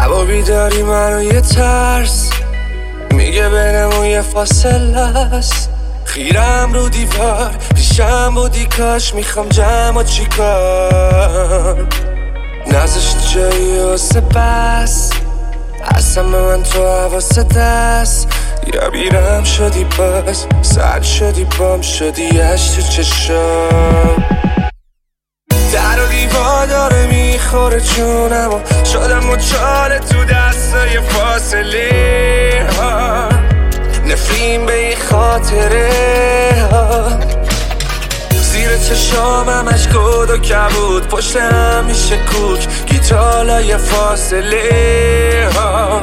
شبا بیداری منو یه ترس میگه بینمون یه فاصله است. خیرم رو دیوار پیشم بودی کاش میخوام جمع چیکار نزشت جایی واسه بس اصلا به من تو حواست دست یا بیرم شدی باز سر شدی بام شدی اش تو چشم در و دیوار داره میخوره چونم و شدم مچاله تو دستای فاصله ها نفرین به این خاطره ها زیر چشام همش گود و کبود پشت هم میشه کوک گیتالای فاصله ها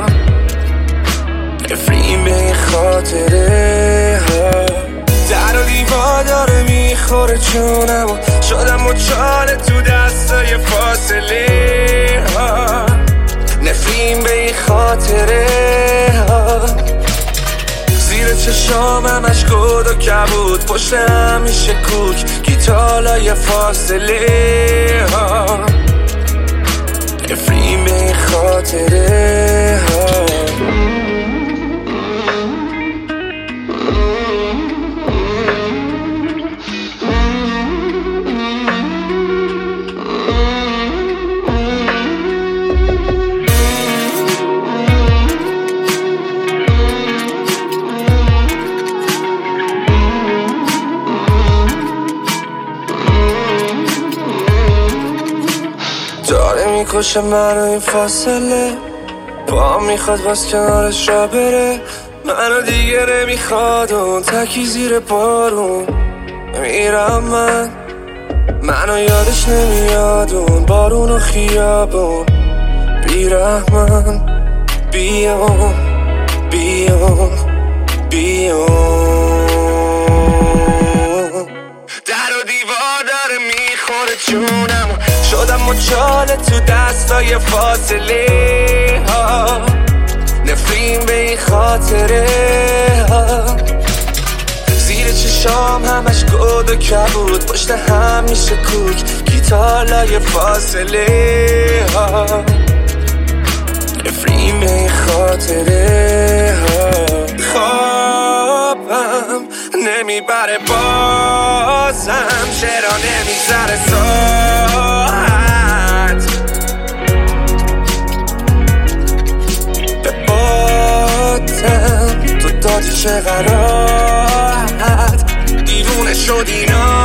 نفرین به این خاطره ها در و دیوار داره میخوره چونم و شدم مچاله تو دستای فاصله ها نفرین به این خاطره ها زیر چشام همش گود و کبود پشت هم میشه کوک گیتالای فاصله ها نفرین به این خاطره ها داره میکشه منو این فاصله با میخواد باز کنارش را بره منو دیگه نمیخواد اون تکی زیر بارون میرم منو یادش نمیاد اون بارون و خیابون بیرحمن بیام در و دیوار داره میخوره چونم شدم مچاله تو دستای فاصله ها نفرین به این خاطره ها زیر چشام همش گود و کبود پشت هم میشه کوک گیتالای فاصله ها نفرین به این خاطره ها خوابم نمیبره بازم چرا نمیذاره ساعت به باتم تو دادی چه غراحت دیوونه شدی